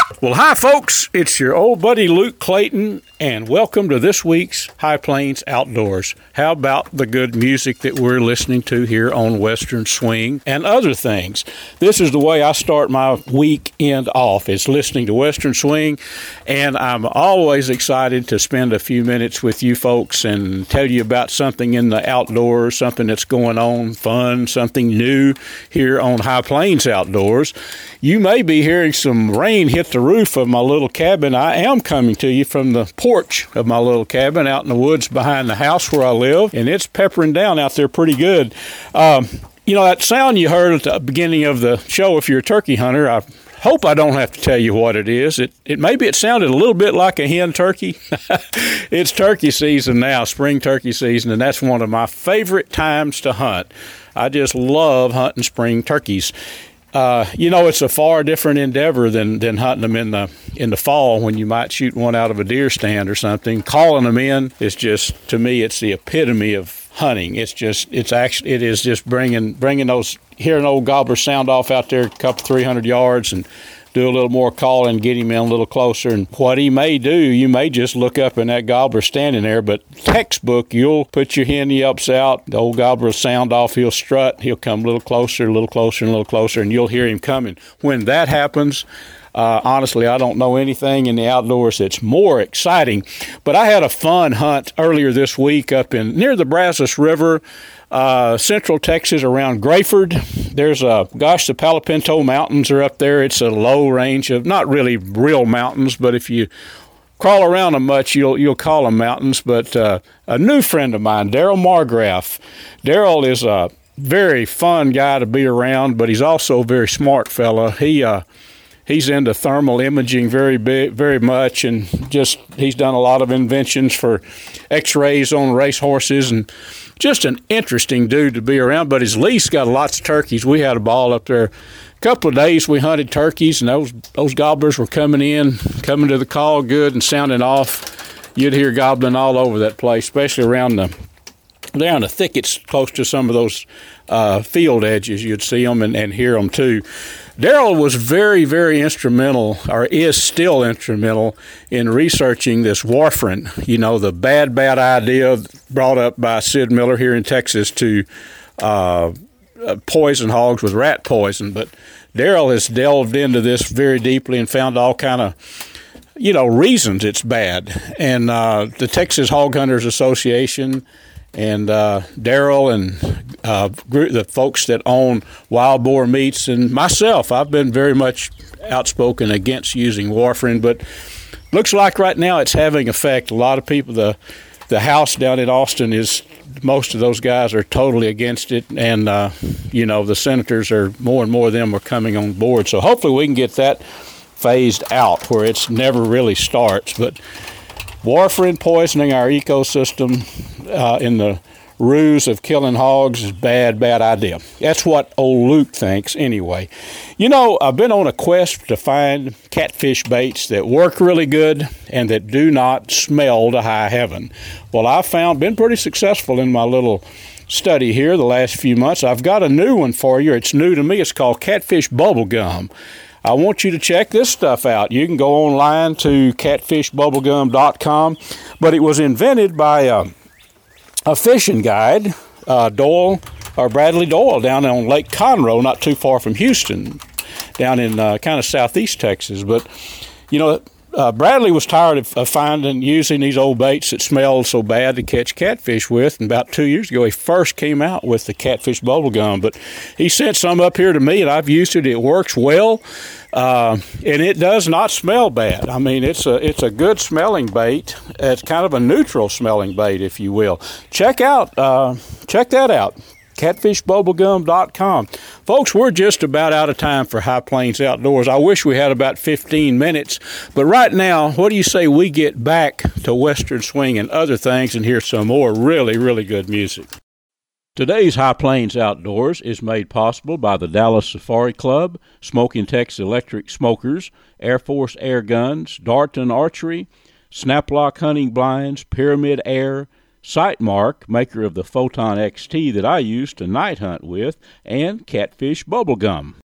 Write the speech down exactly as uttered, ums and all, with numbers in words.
Well, hi, folks. It's your old buddy Luke Clayton, and welcome to this week's High Plains Outdoors. How about the good music that we're listening to here on Western Swing and other things? This is the way I start my weekend off, is listening to Western Swing, and I'm always excited to spend a few minutes with you folks and tell you about something in the outdoors, something that's going on, fun, something new here on High Plains Outdoors. You may be hearing some rain hit the roof of my little cabin. I am coming to you from the porch of my little cabin out in the woods behind the house where I live, and it's peppering down out there pretty good. Um, you know, that sound you heard at the beginning of the show, if you're a turkey hunter, I hope I don't have to tell you what it is. It, it maybe it sounded a little bit like a hen turkey. It's turkey season now, spring turkey season, and that's one of my favorite times to hunt. I just love hunting spring turkeys. Uh, you know, it's a far different endeavor than, than hunting them in the in the fall when you might shoot one out of a deer stand or something. Calling them in is just, to me, it's the epitome of hunting. It's just, it's actually, it is just bringing bringing those, hearing old gobbler sound off out there a couple, three hundred yards and do a little more calling, get him in a little closer. And what he may do, you may just look up and that gobbler standing there, but textbook, you'll put your hen yelps out, the old gobbler will sound off, he'll strut, he'll come a little closer, a little closer, and a little closer, and you'll hear him coming. When that happens, uh, honestly, I don't know anything in the outdoors that's more exciting. But I had a fun hunt earlier this week up in near the Brazos River, Uh, central Texas, around Grayford. There's a, gosh, the Palo Pinto Mountains are up there. It's a low range of, not really real mountains, but if you crawl around them much, you'll you'll call them mountains. But uh, a new friend of mine, Daryl Margraf. Daryl is a very fun guy to be around, but he's also a very smart fella. He uh, he's into thermal imaging very big, very much, and just he's done a lot of inventions for X-rays on racehorses, and just an interesting dude to be around. But his lease got lots of turkeys. We had a ball up there. A couple of days we hunted turkeys, and those those gobblers were coming in, coming to the call good and sounding off. You'd hear gobbling all over that place, especially around the down the thickets close to some of those uh, field edges. You'd see them and, and hear them too. Daryl was very, very instrumental, or is still instrumental, in researching this warfarin, you know, the bad, bad idea brought up by Sid Miller here in Texas to uh, poison hogs with rat poison. But Daryl has delved into this very deeply and found all kind of, you know, reasons it's bad. And uh, the Texas Hog Hunters Association and uh, Daryl and uh, the folks that own Wild Boar Meats and myself, I've been very much outspoken against using warfarin, but looks like right now it's having effect. A lot of people, the the house down in Austin is, most of those guys are totally against it, and uh, you know, the senators are, more and more of them are coming on board. So hopefully we can get that phased out where it's never really starts. But warfarin poisoning our ecosystem uh, in the ruse of killing hogs is bad, bad idea. That's what old Luke thinks anyway. You know, I've been on a quest to find catfish baits that work really good and that do not smell to high heaven. Well, I've found, been pretty successful in my little study here the last few months. I've got a new one for you. It's new to me. It's called Catfish Bubblegum. I want you to check this stuff out. You can go online to catfish bubblegum dot com, but it was invented by a, a fishing guide, uh, Doyle, or Bradley Doyle, down on Lake Conroe, not too far from Houston, down in uh, kind of southeast Texas. But, you know, Uh, Bradley was tired of, of finding, using these old baits that smelled so bad to catch catfish with, and about two years ago he first came out with the Catfish Bubblegum. But he sent some up here to me, and I've used it. It works well, uh, and it does not smell bad. I mean, it's a it's a good smelling bait. It's kind of a neutral smelling bait, if you will. Check out uh, check that out. catfish bubblegum dot com. Folks, we're just about out of time for High Plains Outdoors. I wish we had about fifteen minutes, but right now, what do you say we get back to Western Swing and other things and hear some more really, really good music? Today's High Plains Outdoors is made possible by the Dallas Safari Club, Smoking Tex Electric Smokers, Air Force Air Guns, Darton Archery, Snaplock Hunting Blinds, Pyramid Air, Sightmark, maker of the Photon X T that I use to night hunt with, and Catfish Bubblegum.